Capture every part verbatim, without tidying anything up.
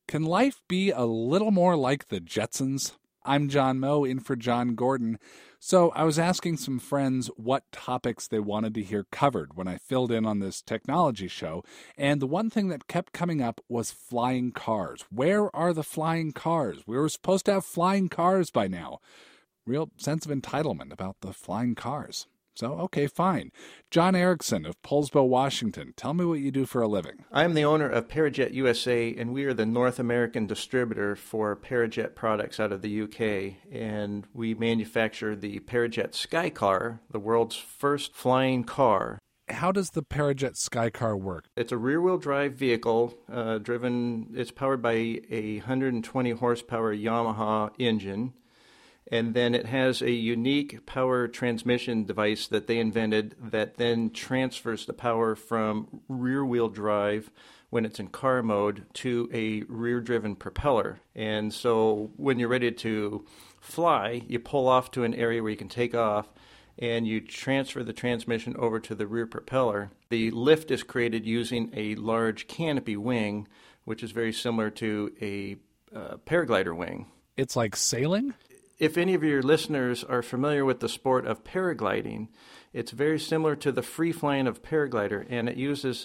Can life be a little more like the Jetsons? I'm John Moe, in for John Gordon. So I was asking some friends what topics they wanted to hear covered when I filled in on this technology show, and the one thing that kept coming up was flying cars. Where are the flying cars? We were supposed to have flying cars by now. Real sense of entitlement about the flying cars. So, okay, fine. John Erickson of Poulsbo, Washington. Tell me what you do for a living. I am the owner of Parajet U S A, and we are the North American distributor for Parajet products out of the U K. And we manufacture the Parajet Skycar, the world's first flying car. How does the Parajet Skycar work? It's a rear-wheel drive vehicle uh, driven, it's powered by a one hundred twenty horsepower Yamaha engine. And then it has a unique power transmission device that they invented that then transfers the power from rear-wheel drive when it's in car mode to a rear-driven propeller. And so when you're ready to fly, you pull off to an area where you can take off, and you transfer the transmission over to the rear propeller. The lift is created using a large canopy wing, which is very similar to a uh, paraglider wing. It's like sailing? If any of your listeners are familiar with the sport of paragliding, it's very similar to the free flying of paraglider, and it uses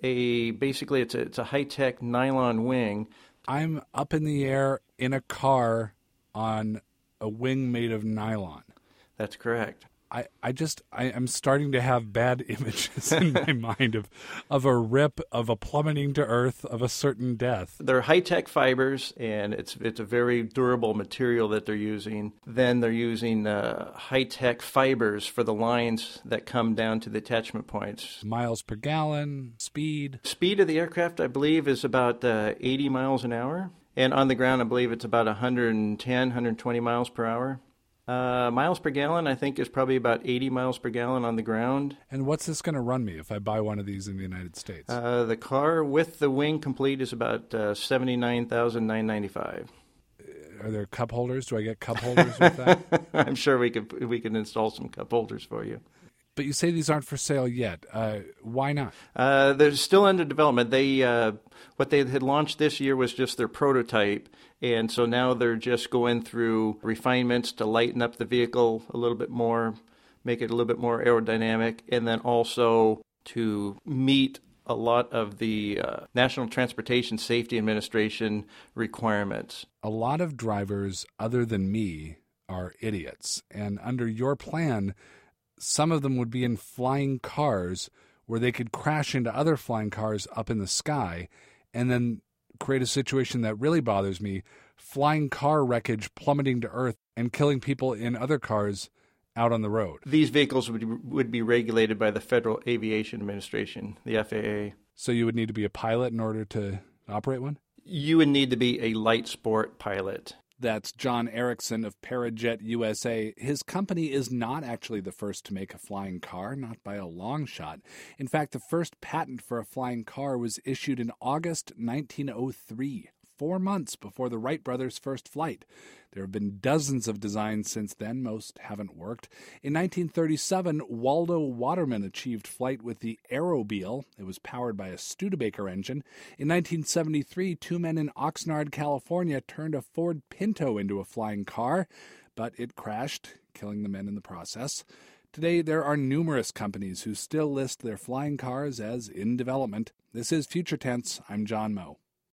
a, basically it's a, it's a high-tech nylon wing. I'm up in the air in a car on a wing made of nylon. That's correct. I, I just, I am starting to have bad images in my mind of, of a rip, of a plummeting to earth, of a certain death. They're high-tech fibers, and it's it's a very durable material that they're using. Then they're using uh, high-tech fibers for the lines that come down to the attachment points. Miles per gallon, speed. Speed of the aircraft, I believe, is about uh, eighty miles an hour. And on the ground, I believe it's about one hundred ten, one hundred twenty miles per hour. Uh, miles per gallon, I think, is probably about eighty miles per gallon on the ground. And what's this going to run me if I buy one of these in the United States? Uh, the car with the wing complete is about uh, seventy-nine thousand nine hundred ninety-five dollars. Are there cup holders? Do I get cup holders with that? I'm sure we could we can install some cup holders for you. But you say these aren't for sale yet. Uh, why not? Uh, they're still under development. They uh, what they had launched this year was just their prototype, and so now they're just going through refinements to lighten up the vehicle a little bit more, make it a little bit more aerodynamic, and then also to meet a lot of the uh, National Transportation Safety Administration requirements. A lot of drivers other than me are idiots, and under your plan, some of them would be in flying cars where they could crash into other flying cars up in the sky and then create a situation that really bothers me, flying car wreckage plummeting to earth and killing people in other cars out on the road. These vehicles would, would be regulated by the Federal Aviation Administration, the F A A. So you would need to be a pilot in order to operate one? You would need to be a light sport pilot. That's John Erickson of Parajet U S A. His company is not actually the first to make a flying car, not by a long shot. In fact, the first patent for a flying car was issued in August nineteen oh three, four months before the Wright brothers' first flight. There have been dozens of designs since then. Most haven't worked. In nineteen thirty-seven, Waldo Waterman achieved flight with the Aerobeel. It was powered by a Studebaker engine. In nineteen seventy-three, two men in Oxnard, California, turned a Ford Pinto into a flying car, but it crashed, killing the men in the process. Today, there are numerous companies who still list their flying cars as in development. This is Future Tense. I'm John Moe.